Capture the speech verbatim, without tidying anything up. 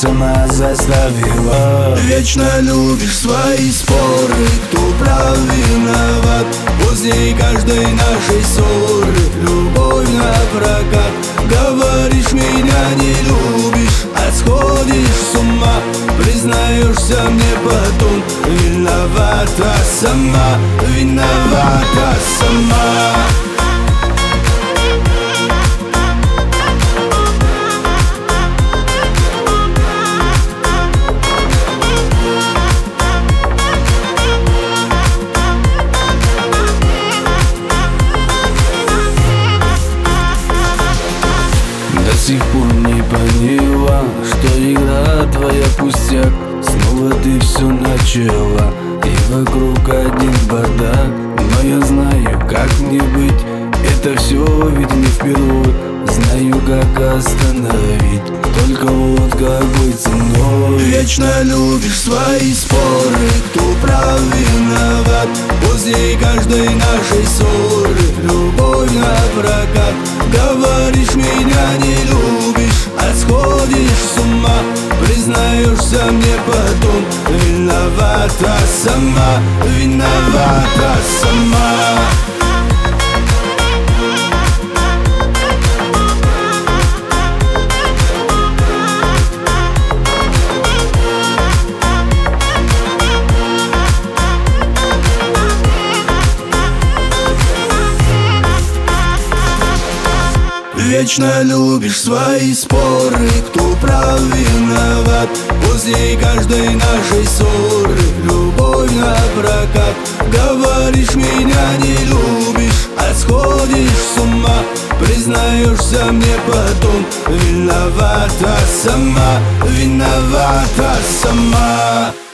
сама заставила. Вечно любишь свои споры, кто прав, виноват. После каждой нашей ссоры любовь на прокат. Говоришь, меня не любишь, а сходишь с ума. Признаешься мне потом, виновата сама, виновата сама. До сих пор не поняла, что игра твоя пустяк. Снова ты все начала, и вокруг один бардак. Но я знаю, как мне быть, это все ведь не впервой. Знаю, как остановить, только вот какой ценой. Вечно любишь свои споры, кто прав, виноват. После каждой нашей ссоры любовь на прокат. Говоришь, меня не любишь, а сходишь с ума. Признаешься мне потом, виновата сама, виновата сама. Вечно любишь свои споры, кто прав, виноват. После каждой нашей ссоры любовь на прокат. Говоришь, меня не любишь, а сходишь с ума. Признаешься мне потом, виновата сама, виновата сама.